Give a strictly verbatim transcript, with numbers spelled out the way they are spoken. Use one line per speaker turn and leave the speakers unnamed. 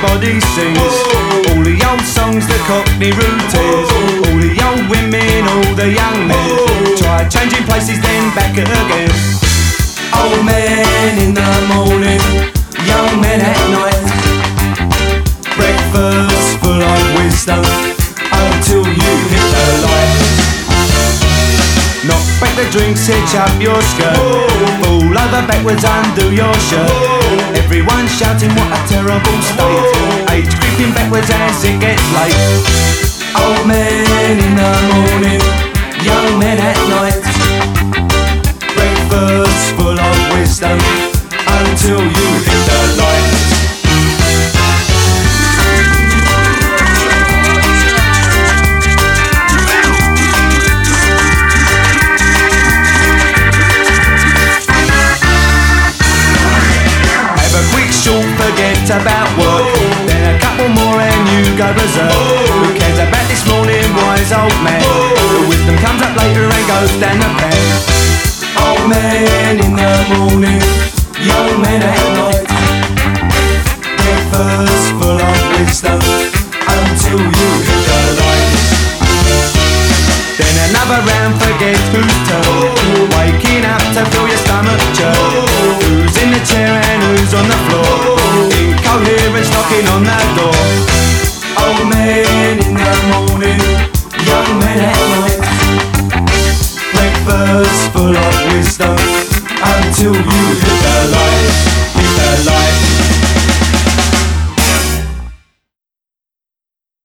everybody sings. All the old songs, the Cockney routines. All the old women, all the young men. Try changing places, then back again. Old men in the morning, young men at night. Breakfast full of wisdom until you hit the light. Knock back the drinks, hitch up your skirt. Fall over backwards, undo your shirt. Everyone shouting what a terrible state. Age creeping backwards as it gets late. Old men in the morning, young men at night. Breakfast full of wisdom until you hit the light. Have a quick short, forget about work. Then a couple more and you go berserk. Who cares about this morning, wise old man? The wisdom comes up later and goes down the pan. Old men in the morning, young men at night. Breakfast full of wisdom until you hit the light. Then another round, forget whose turn. Waking up to feel your stomach churn. Who's in the chair and who's on the floor? Incoherence knocking on the door. Old men in the morning, young men at night. Breakfast full of wisdom until you